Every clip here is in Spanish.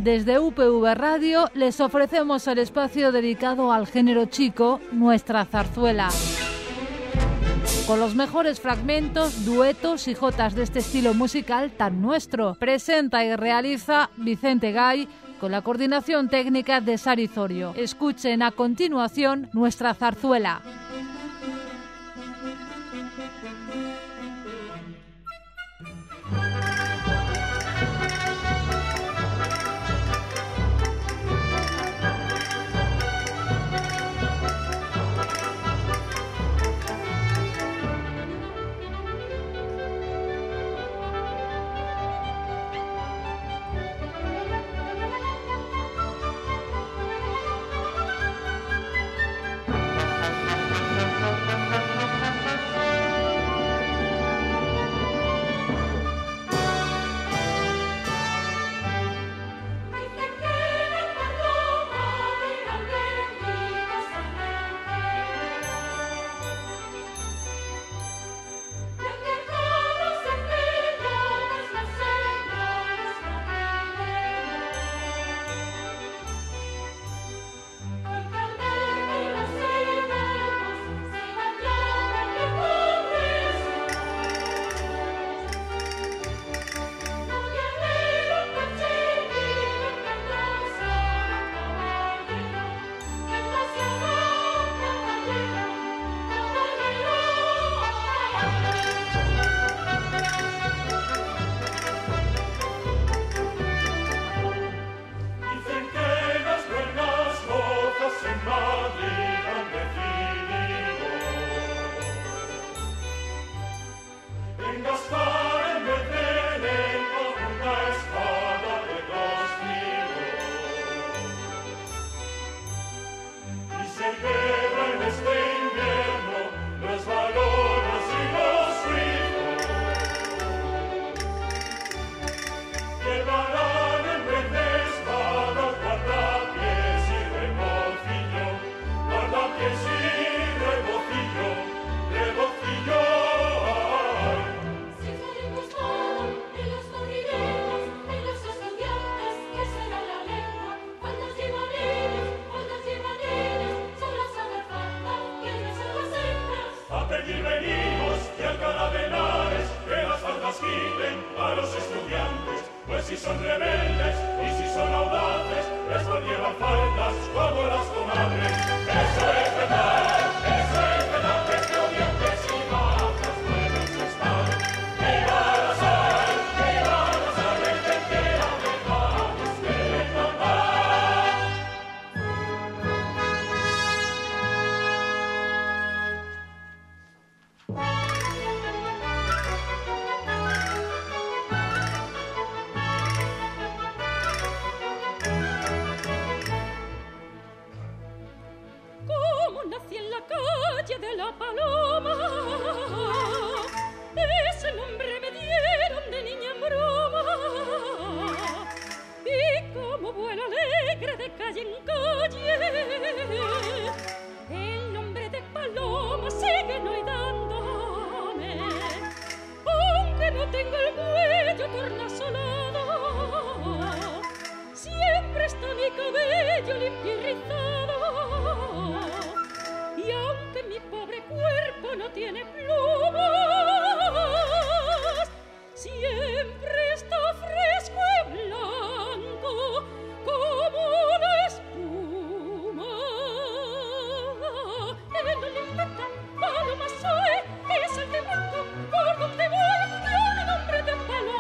Desde UPV Radio les ofrecemos el espacio dedicado al género chico, Nuestra Zarzuela. Con los mejores fragmentos, duetos y jotas de este estilo musical tan nuestro. Presenta y realiza Vicente Gay con la coordinación técnica de Sari Zorio. Escuchen a continuación Nuestra Zarzuela.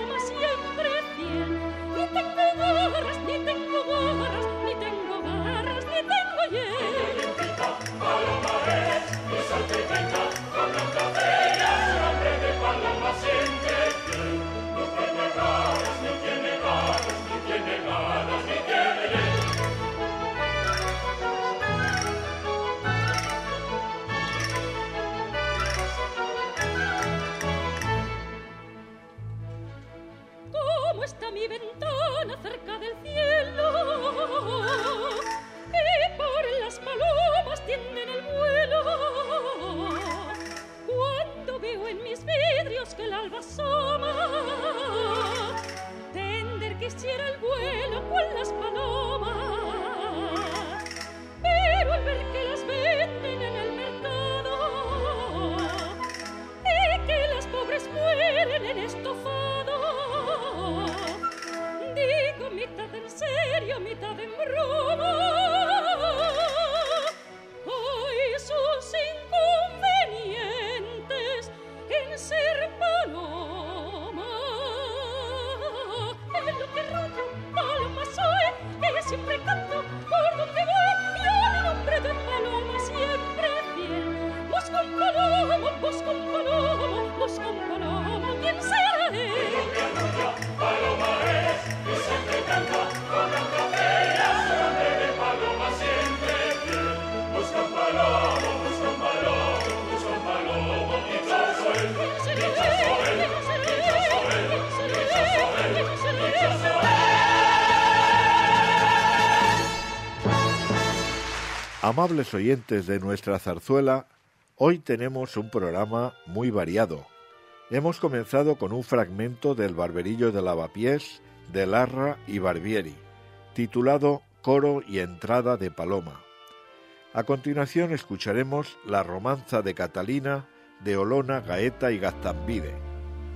Ni tengo garras, ni tengo Amables oyentes de nuestra zarzuela, hoy tenemos un programa muy variado. Hemos comenzado con un fragmento del Barberillo de Lavapiés de Larra y Barbieri, titulado Coro y entrada de Paloma. A continuación escucharemos la romanza de Catalina de Olona, Gaeta y Gaztambide.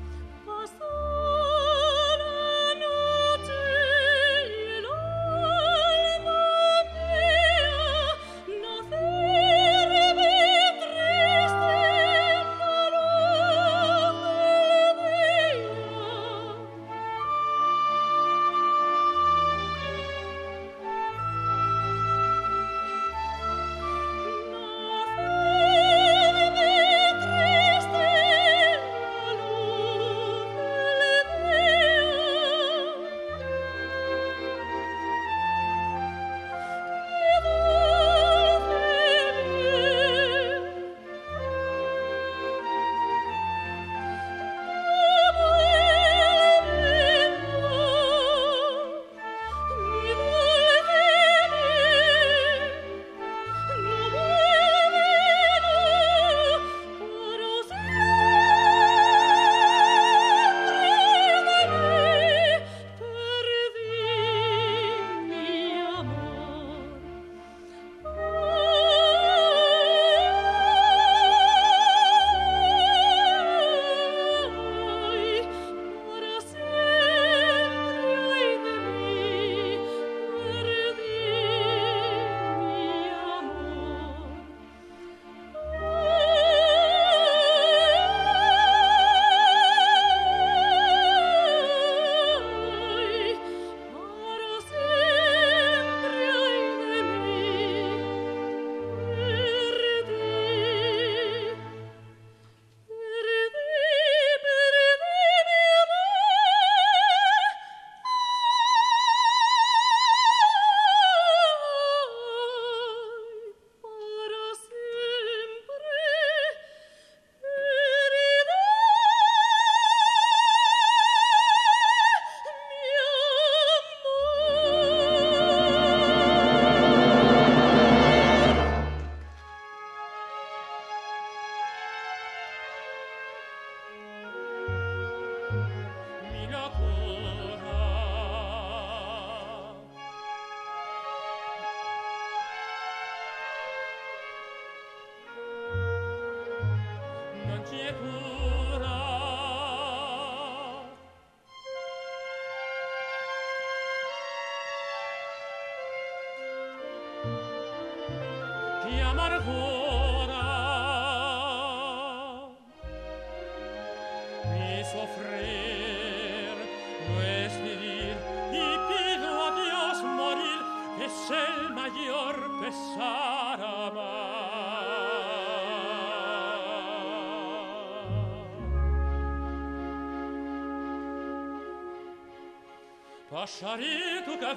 Pajarito que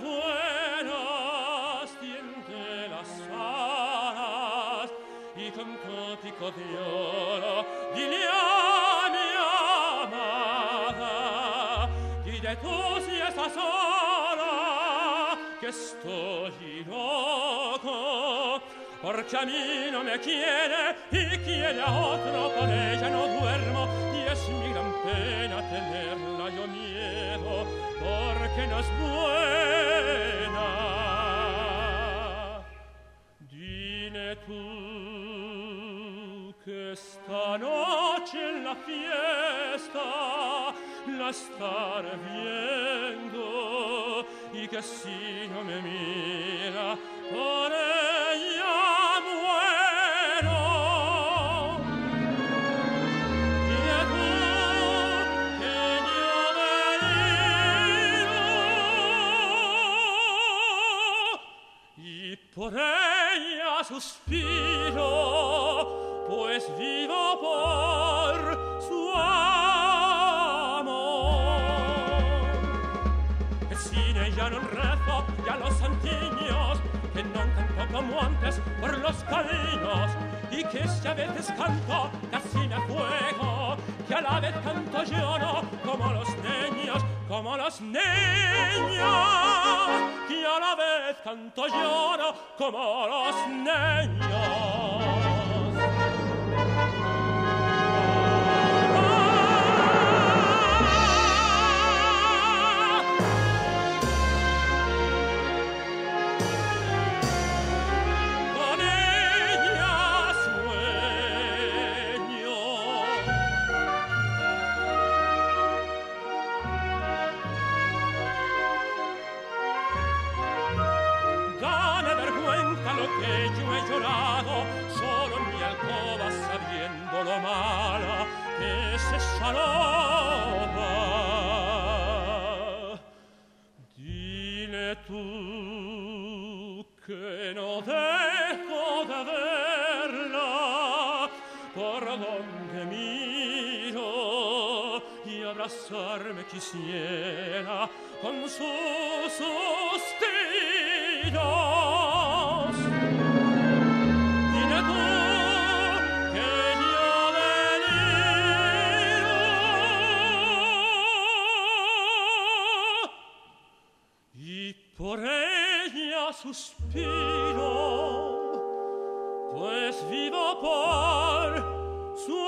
vuelas, tiende las alas y con cántico de oro dile a mi amada, dile tú si estás sola, que estoy loco, porque a mí no me quiere y quiere a otro, por ella no duermo y es mi gran pena tenerla yo miedo, porque no es buena. Dile tú que esta noche en la fiesta la estaré viendo y que si no me mira por ella muero. Dile tú que yo venido y por ella suspiro, pues vivo por su amor. E sin ella non rezo ya los santiños, que non canto como antes por los cariños, y que si a veces canto casi me fuego, que a la vez canto lloro como los niños, como las niñas, y a la vez canto y lloro como los niños. Que yo he llorado solo en mi alcoba, sabiendo lo mala que es esa loba. Dile tú que no dejo de verla por donde miro, y abrazarme quisiera con sus suspiros. Por ella suspiro, pues vivo por su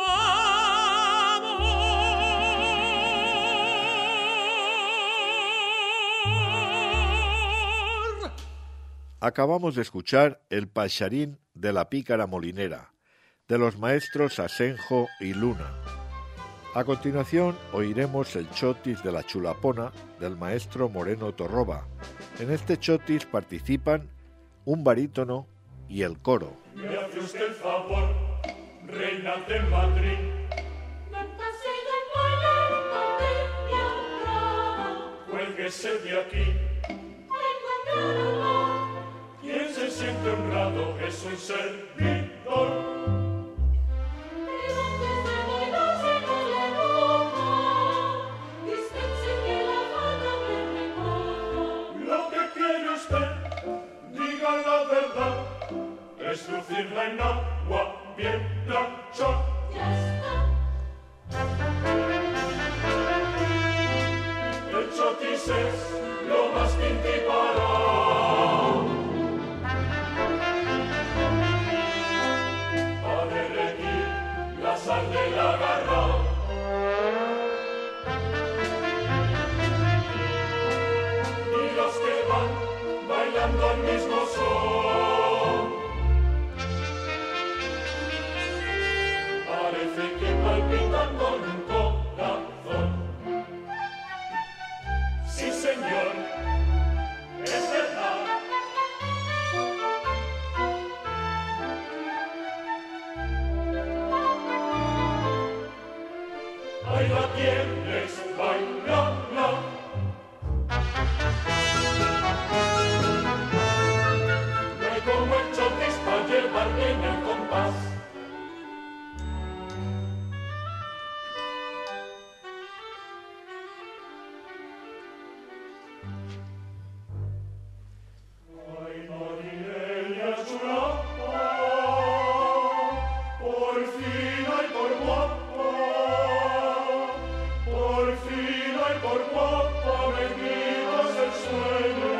amor. Acabamos de escuchar El paixarín de la pícara molinera, de los maestros Asenjo y Luna. A continuación oiremos el chotis de la chulapona del maestro Moreno Torroba. En este chotis participan un barítono y el coro. Me hace usted el favor, reina de Madrid. Cuélguese de aquí. Quien se siente honrado es un servidor. La verdad es lucirla en agua bien plancha. El chotis es lo más pintiparado. Ha de regir la sal de la garra. Y los que van bailando al mismo son, parece que palpitan con un corazón. Sí, señor, es verdad. Ahí la tienes, bailala. Como el chotis para llevar bien el compás. Ay, Marinella chulapa, por fina y por guapa, por fina y por guapa, me quitas el sueño.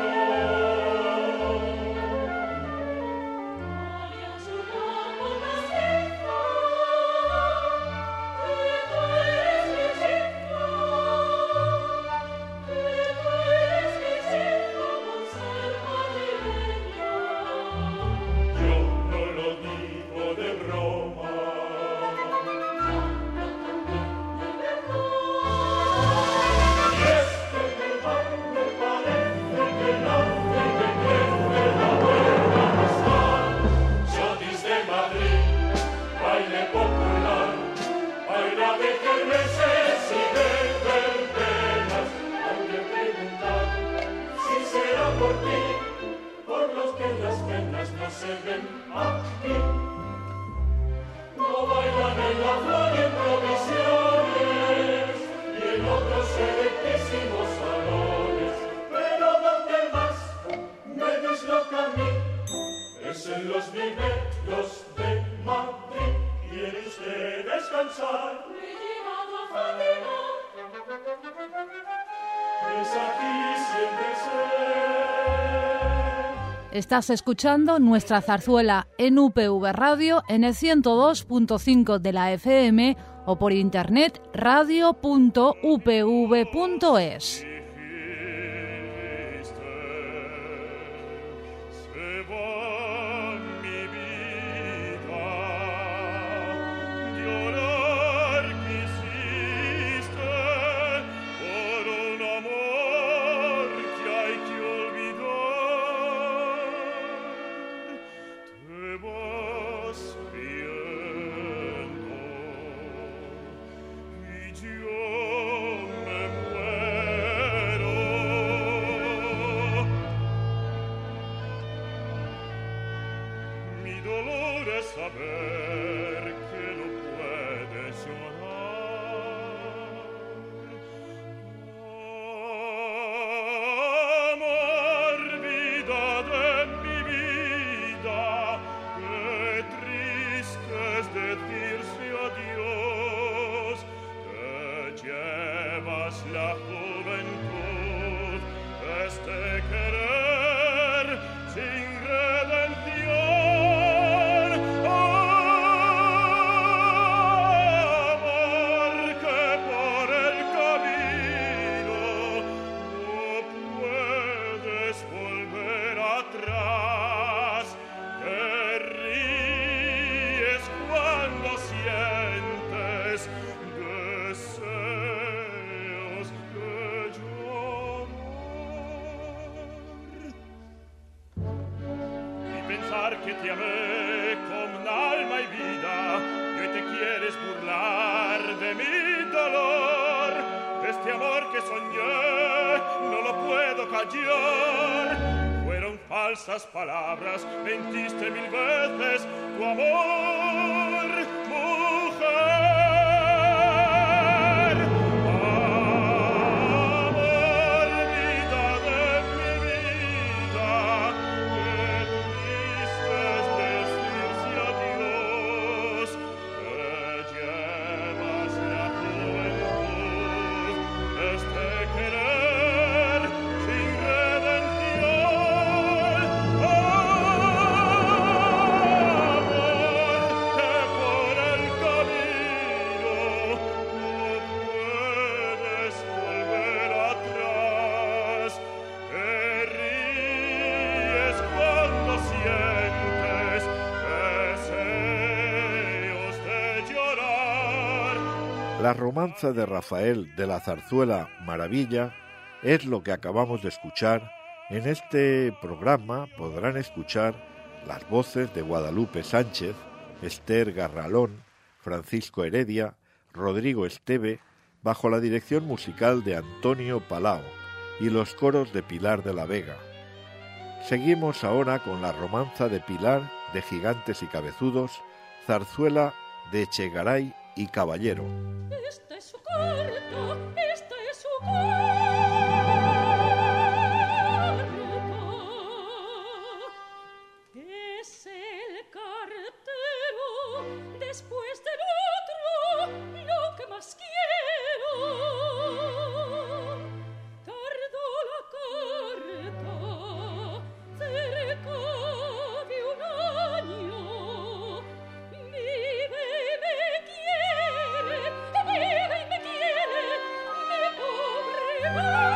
Estás escuchando nuestra zarzuela en UPV Radio en el 102.5 de la FM o por internet radio.upv.es. Que te amé con alma y vida y hoy te quieres burlar de mi dolor. Este amor que soñé no lo puedo callar. Fueron falsas palabras, mentiste 1000 veces tu amor, mujer. La romanza de Rafael de la zarzuela Maravilla es lo que acabamos de escuchar. En este programa podrán escuchar las voces de Guadalupe Sánchez, Esther Garralón, Francisco Heredia, Rodrigo Esteve, bajo la dirección musical de Antonio Palao y los coros de Pilar de la Vega. Seguimos ahora con la romanza de Pilar de Gigantes y Cabezudos, zarzuela de Echegaray y Caballero. Esta es su carta, esta es su carta. Es el cartero, después del otro, lo que más quiero. Tardó la carta cerca de un año. Vive y me quiere, mi pobre gallo.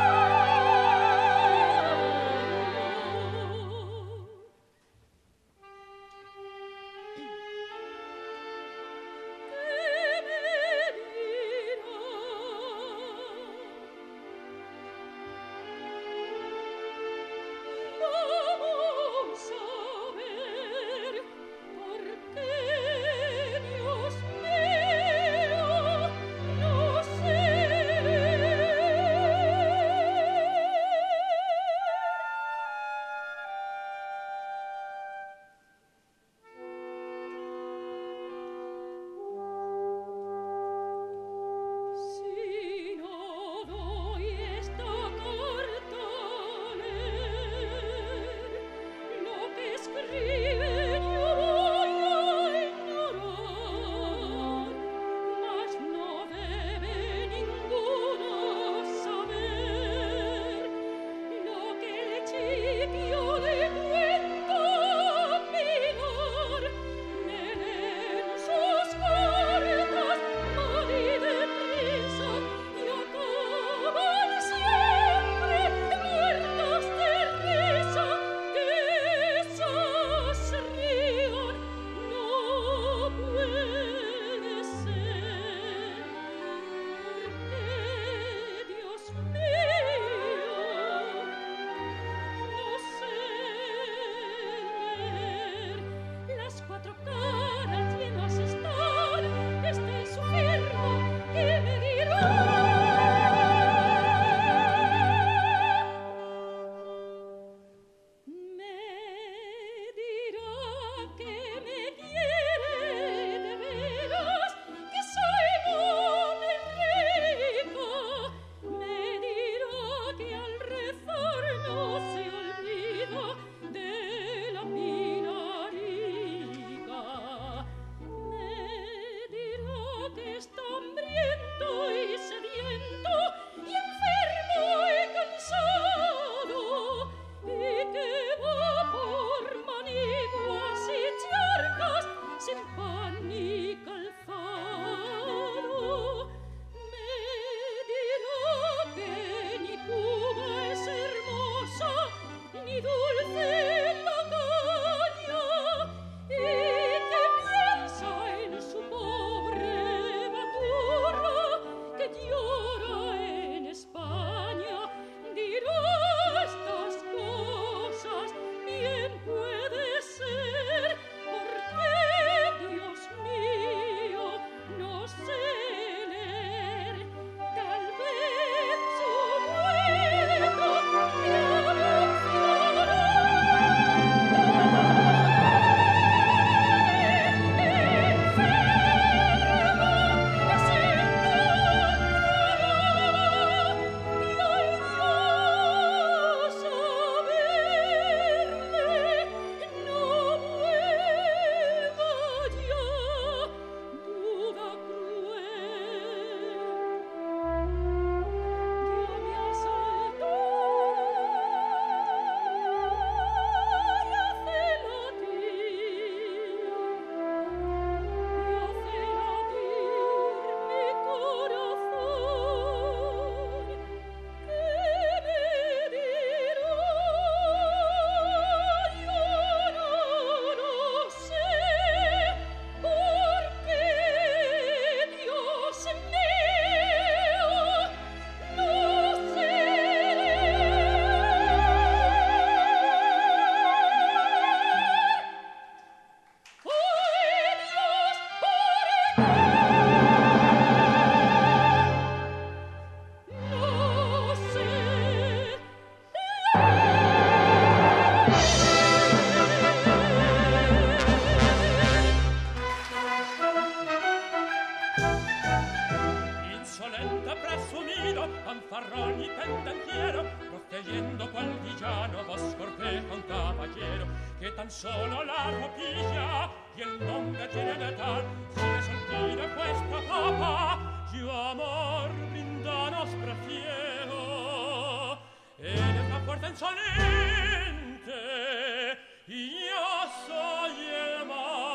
solo la ropilla y el nombre tiene de tal, si le sentire questa copa, yo amor brindanos prefiero. Eres la fuerza insolente, yo soy el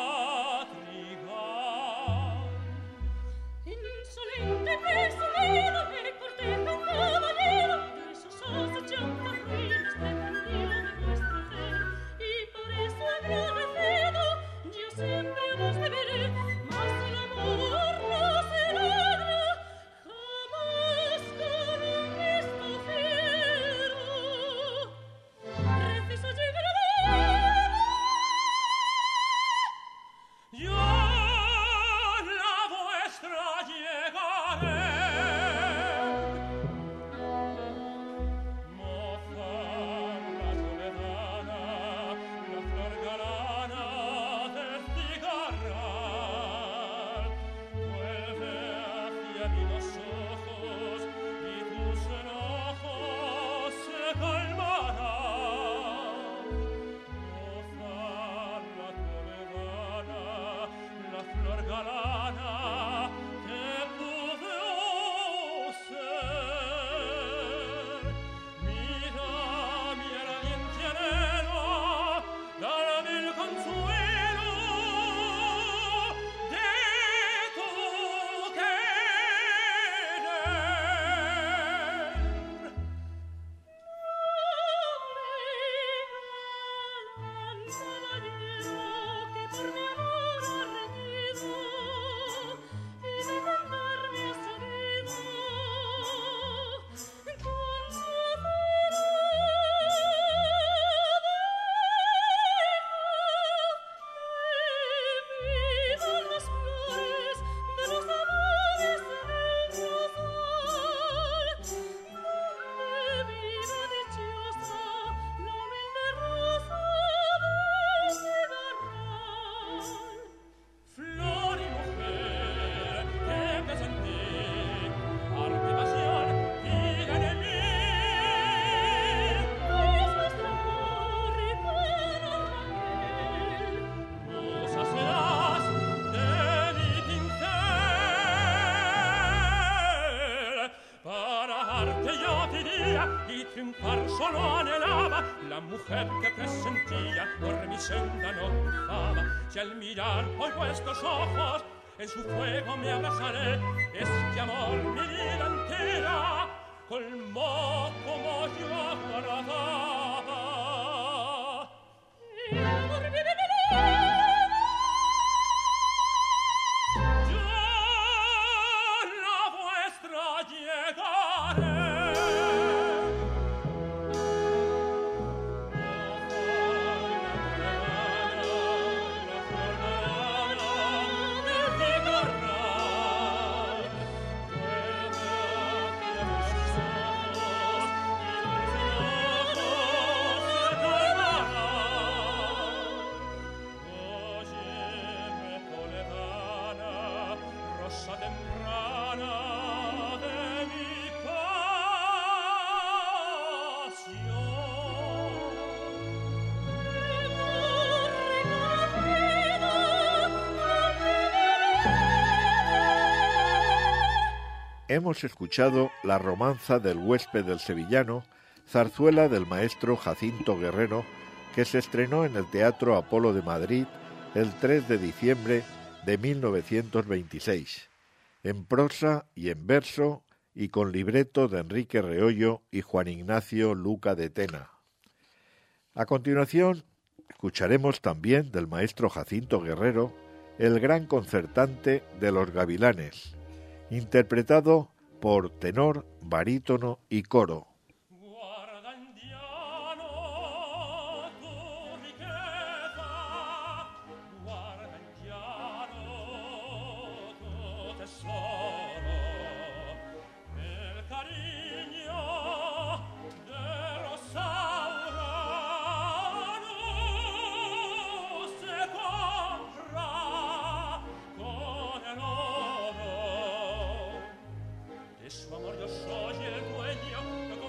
madrigal. Insolente, presumido, me corteja un caballero, de esos ojos llanta ruines pretendido de vuestra fe, y por eso agradecido, yo siempre vos deberé, mas el amor no se logra jamás con un gesto fiero. Preciso llegará Yo la vuestra llegaré. Moza, la soledana, la flor galana del cigarral, vuelve hacia mí los ojos y tus enojos se calmarán. Moza, la toledana, la flor galana que pude ser. Mira mi ardiente anhelo, dame el consuelo de tu querer. que por mi amor ha reñido y de mandarme ha sabido con su vivan las flores de los amores del rosal, donde viva dichosa la humilde rosa del cigarral. Flor y mujer que te sentí, arte y pasión, vida de mí. Es nuestro amor y buena Raquel, Musa serás de mi pincel. Para darte yo diría y triunfar solo anhelaba la mujer que presentía por mi senda no cruzaba. Si al mirar hoy vuestros ojos en su fuego me abrazaré, este amor mi vida entera colmó como yo agradaba. y amor vive Yo la vuestra llegaré. Rosa temprana de mi Hemos escuchado la romanza del huésped del sevillano, zarzuela del maestro Jacinto Guerrero, que se estrenó en el Teatro Apolo de Madrid el 3 de diciembre de 1926, en prosa y en verso y con libreto de Enrique Reollo y Juan Ignacio Luca de Tena. A continuación, escucharemos también del maestro Jacinto Guerrero el gran concertante de los Gavilanes, interpretado por tenor, barítono y coro. Guarda indiano tu riqueza, guarda indiano tu tesoro, el cariño de Rosaura no se compra con el oro. De su amor yo soy el dueño,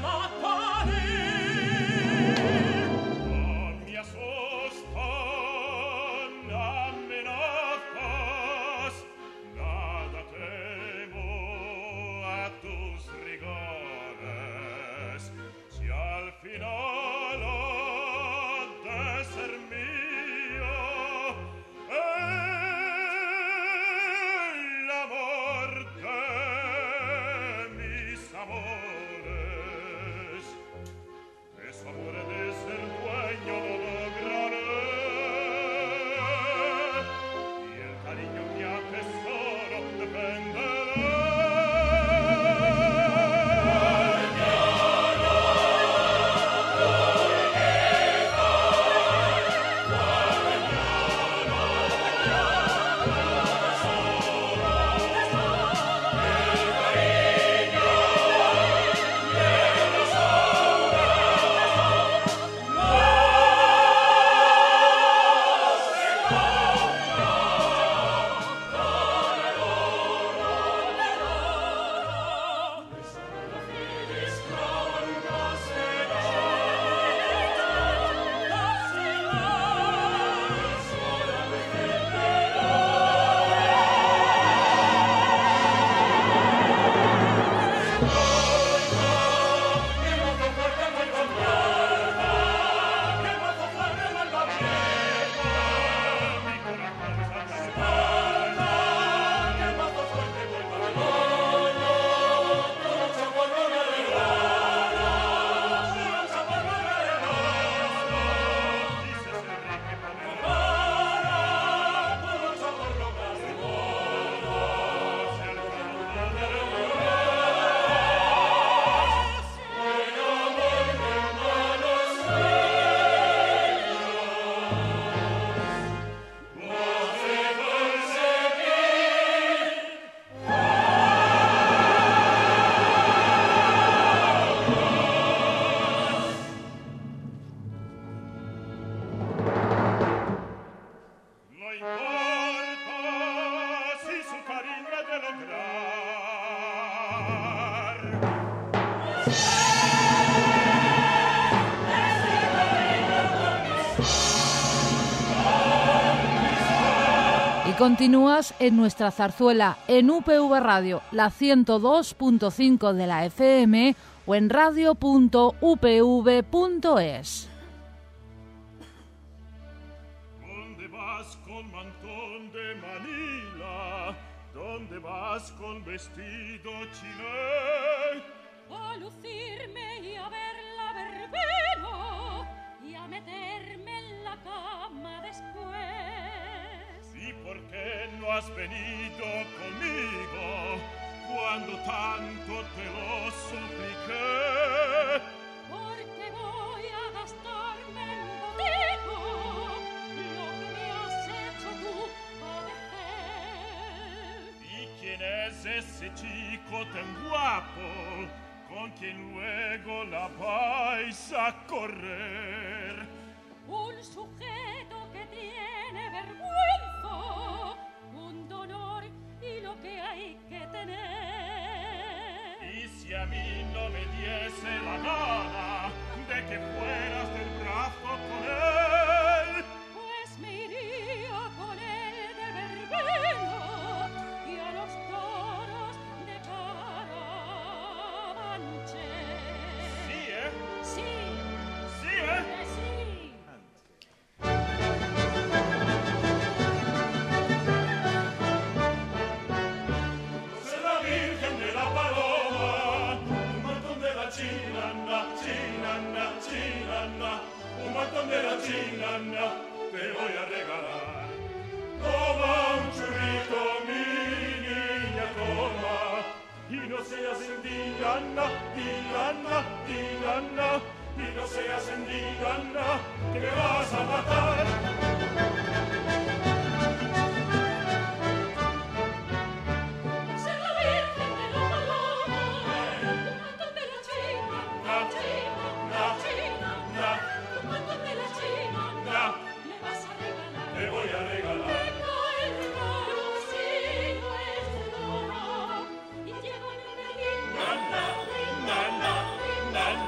Y continúas en nuestra zarzuela en UPV Radio, la 102.5 de la FM o en radio.upv.es. ¿Dónde vas con mantón de Manila? ¿Dónde vas con vestido chiné? A lucirme y a ver la verbena y a meterme en la cama después. ¿Y por qué no has venido conmigo cuando tanto te lo supliqué? Porque voy a gastarme en botijo lo que me has hecho tú padecer. ¿Y quién es ese chico tan guapo con quien luego la vais a correr? Un sujeto que tiene vergüenza, un dolor y lo que hay que tener. Y si a mí no me diese la gana de que fueras del brazo con él, pues me iría con él de verbena y a los toros de Carabanchel. sí, Sí, sí, que sí. Soy la Virgen de la Paloma, un montón de la chinana, chinana, chinana, un montón de la chinana, te voy a regalar. Toma un churrito, mi niña, toma, y no seas indigana, digana, digana, y no seas indigana, que me vas a matar. Ser la Virgen de la Paloma, un montón de la china, china, china, un montón de la china, le vas a regalar. Te voy a regalar. Tengo el rocío es de oro y lleva una niña,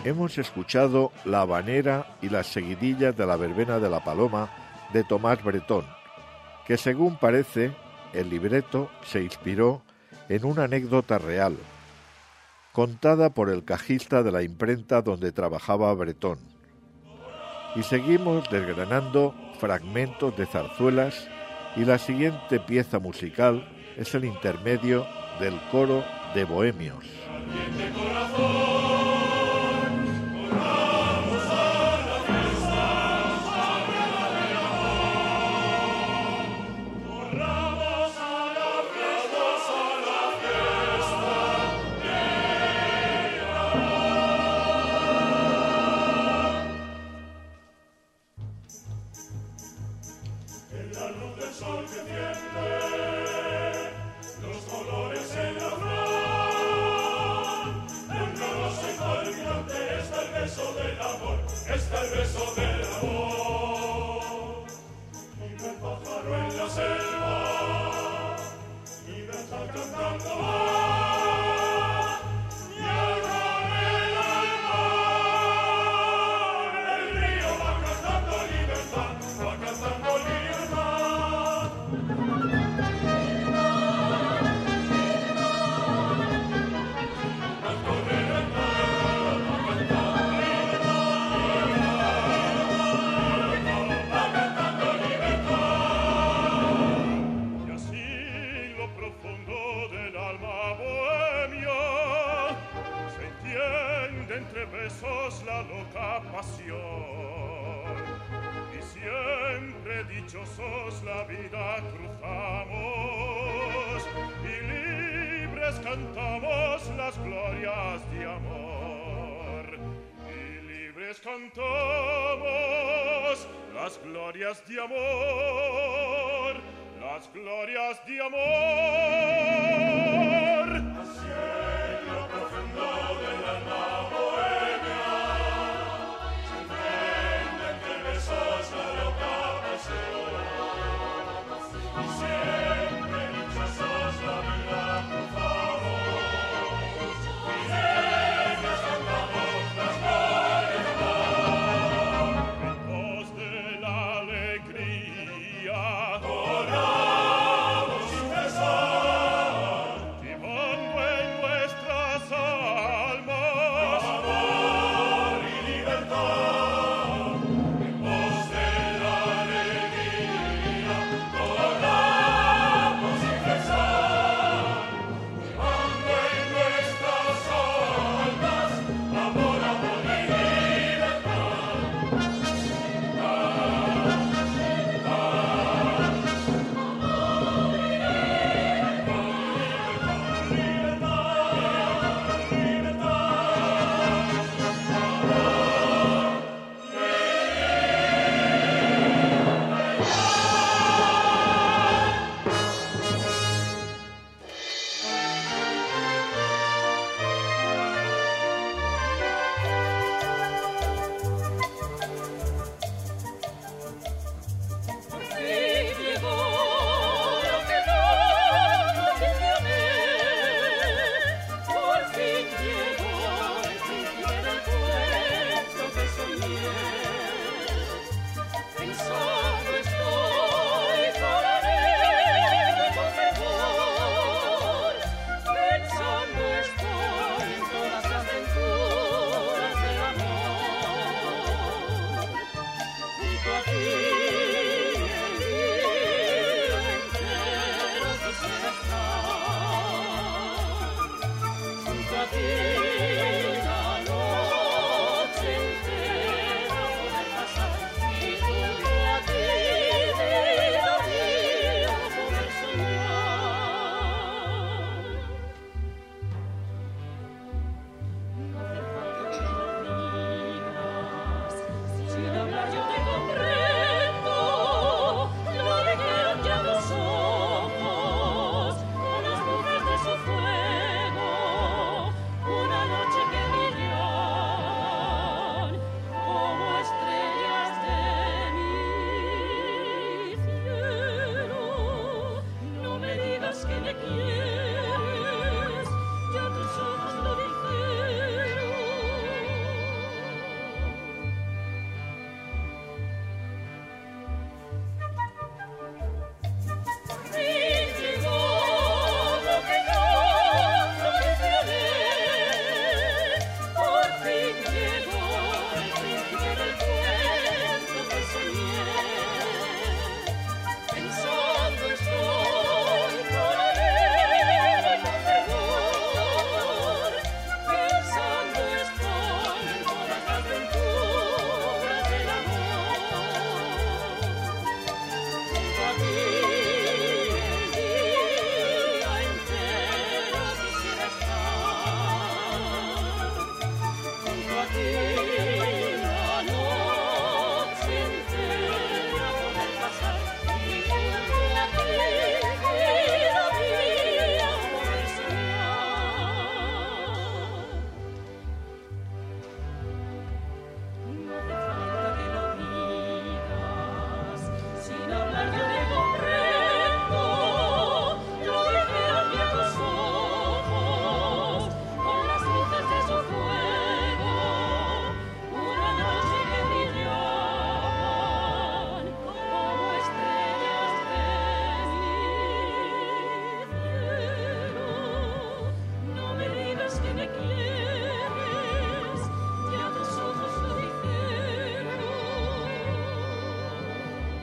hemos escuchado La habanera y las seguidillas de la verbena de la Paloma de Tomás Bretón, que según parece, el libreto se inspiró en una anécdota real, contada por el cajista de la imprenta donde trabajaba Bretón. Y seguimos desgranando fragmentos de zarzuelas y la siguiente pieza musical es el intermedio del coro de Bohemios.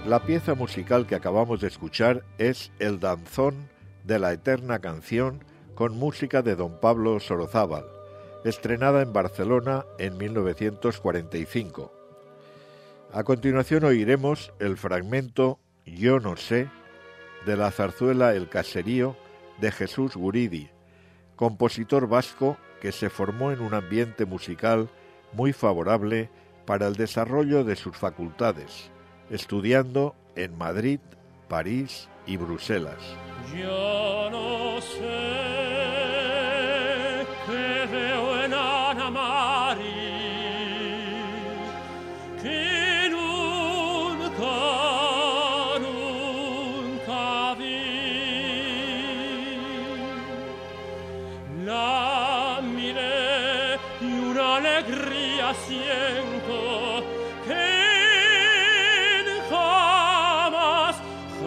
La pieza musical que acabamos de escuchar es El danzón de la eterna canción, con música de don Pablo Sorozábal, estrenada en Barcelona en 1945. A continuación oiremos el fragmento Yo no sé, de la zarzuela El caserío de Jesús Guridi, compositor vasco que se formó en un ambiente musical muy favorable para el desarrollo de sus facultades, estudiando en Madrid, París y Bruselas. Yo no sé qué veo en Ana Mari, que nunca vi. La miré y una alegría siento que jamás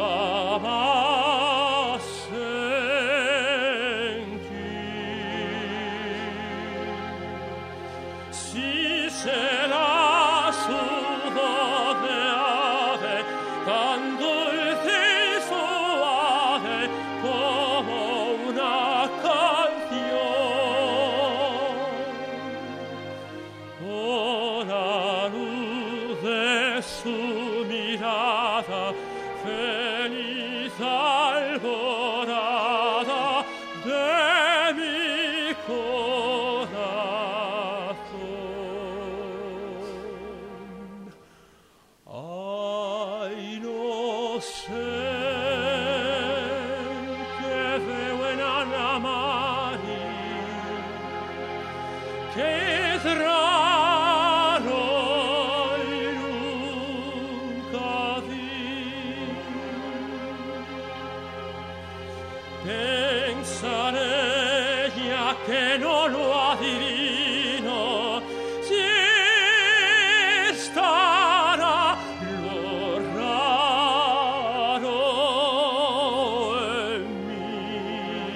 si será su voz de ave, tan dulce y suave como una canción, o la luz de su mirada, feliz alborada de mi corazón. Ay, no sé qué veo en Ana Mari, que es raro y nunca vi. Pensaré ya que no lo adivino, si estará lo raro en mí.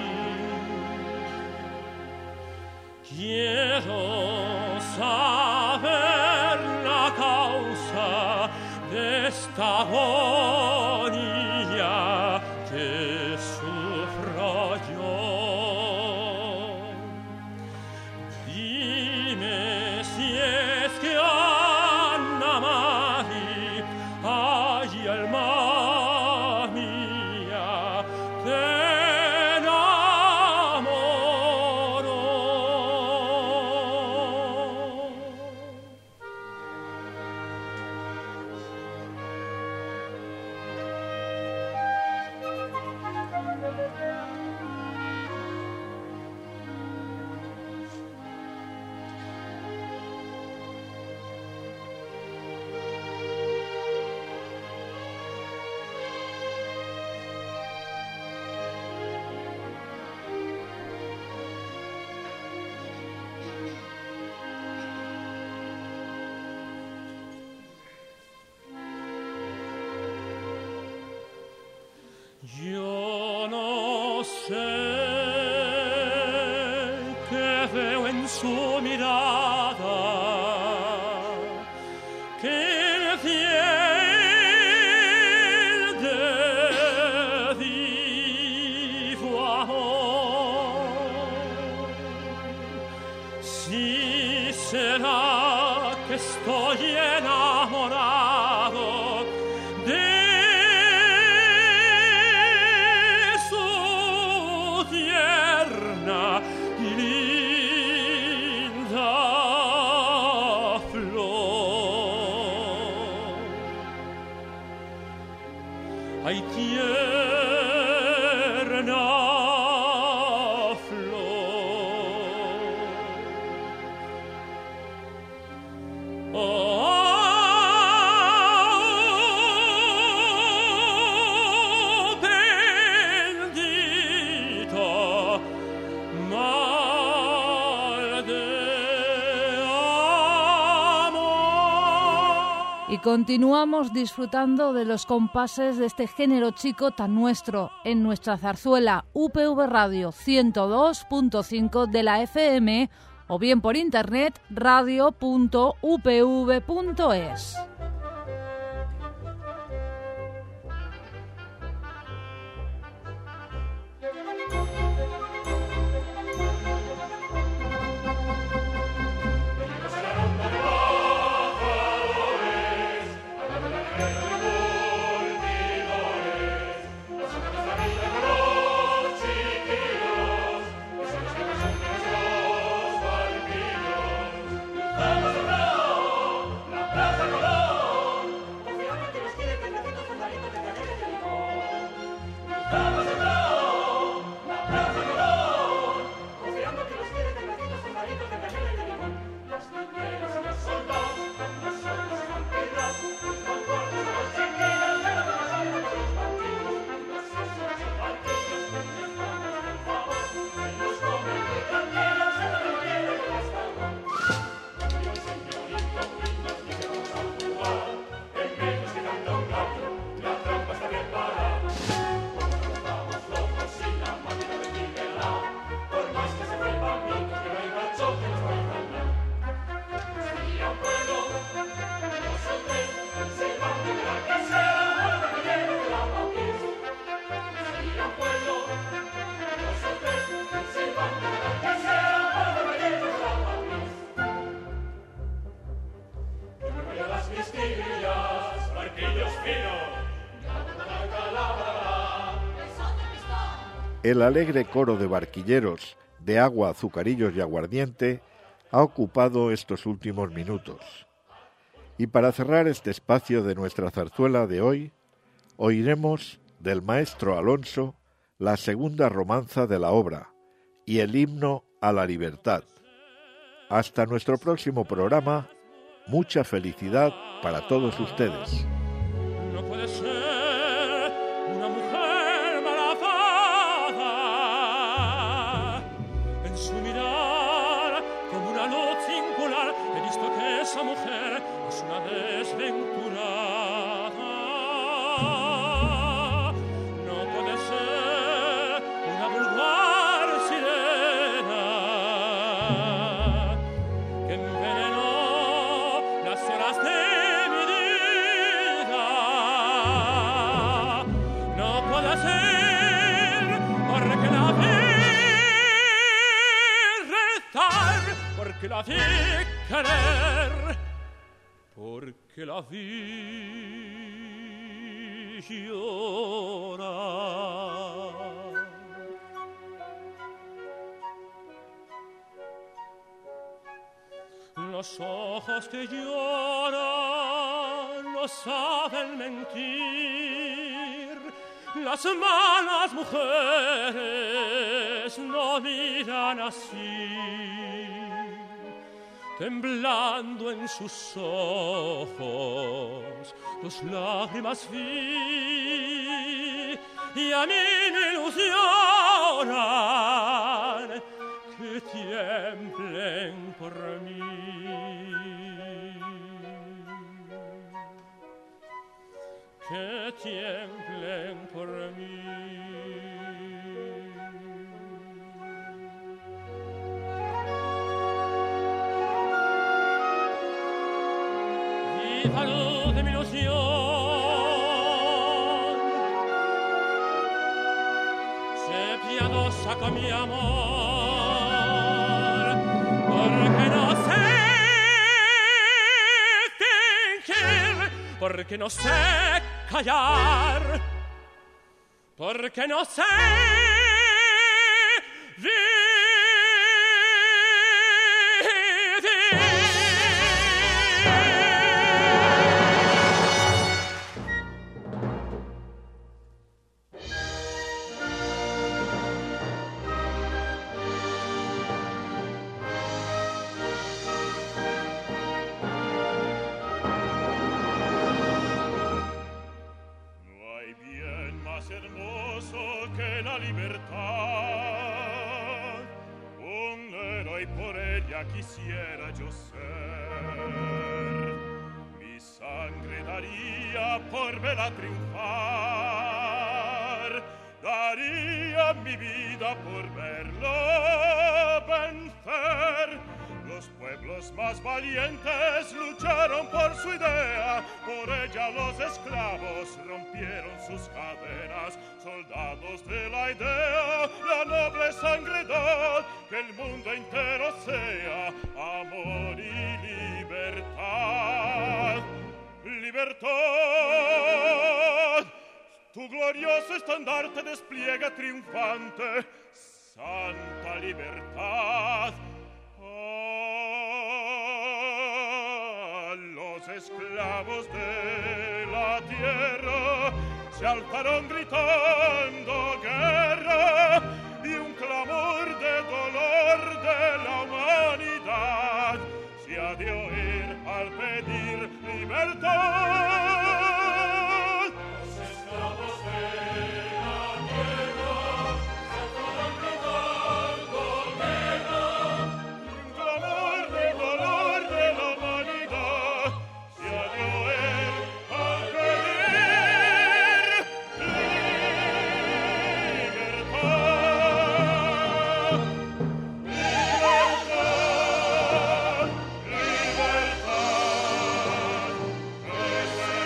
Quiero saber la causa de esta agonía que sufro yo. Dime si es que Ana Mari, ay, alma mía, te enamoró. Yo no sé qué veo en su mirada, que el fiel de vivo amor. Si será que estoy enamorado de y linda flor. Ay, tierna flor. Oh, bendito mal de amor. Y continuamos disfrutando de los compases de este género chico tan nuestro en nuestra zarzuela UPV Radio 102.5 de la FM o bien por internet radio.upv.es. el alegre coro de barquilleros de agua, azucarillos y aguardiente ha ocupado estos últimos minutos. Y para cerrar este espacio de nuestra zarzuela de hoy, oiremos del maestro Alonso la segunda romanza de la obra y el himno a la libertad. Hasta nuestro próximo programa, mucha felicidad para todos ustedes. No puede ser una mujer malvada. En su mirar, como una luz singular, he visto que esa mujer es una desventurada. No puede ser una vulgar sirena que envenenó las horas de mi vida. No puede ser porque la vi rezar, porque la vi querer, porque la vi llorar. Los ojos que lloran no saben mentir. Las malas mujeres no miran así. Temblando en sus ojos, tus lágrimas vi, y a mí me ilusionan que tiemblen por mí. Que tiemblen por mí. Viva luz de mi ilusión, sé piadosa con mi amor, porque no sé fingir, porque no sé callar, porque no sé vivir. Quisiera yo ser, mi sangre daría por verla triunfar, daría mi vida por verla vencer. Los pueblos más valientes lucharon por su idea, por ella los esclavos rompieron sus cadenas. Soldados de la idea, la noble sangre da, que el mundo entero sea amor y libertad. Libertad, tu glorioso estandarte despliega triunfante, santa libertad. Los esclavos de la tierra se alzaron gritando guerra, y un clamor de dolor de la humanidad se ha de oír al pedir libertad. Los esclavos de la tierra se alzaron gritando guerra, y un clamor de dolor de la humanidad se ha de oír al pedir libertad. Libertad, libertad,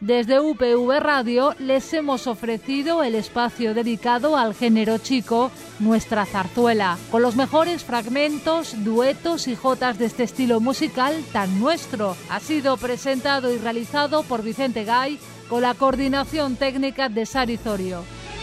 Desde UPV Radio les hemos ofrecido el espacio dedicado al género chico, Nuestra Zarzuela, con los mejores fragmentos, duetos y jotas de este estilo musical tan nuestro. Ha sido presentado y realizado por Vicente Gay, con la coordinación técnica de Sari Zorio.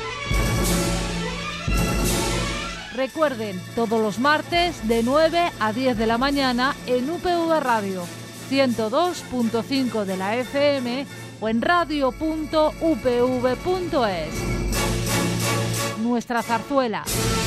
Recuerden, todos los martes de 9 a 10 de la mañana en UPV Radio, 102.5 de la FM o en radio.upv.es. Nuestra Zarzuela.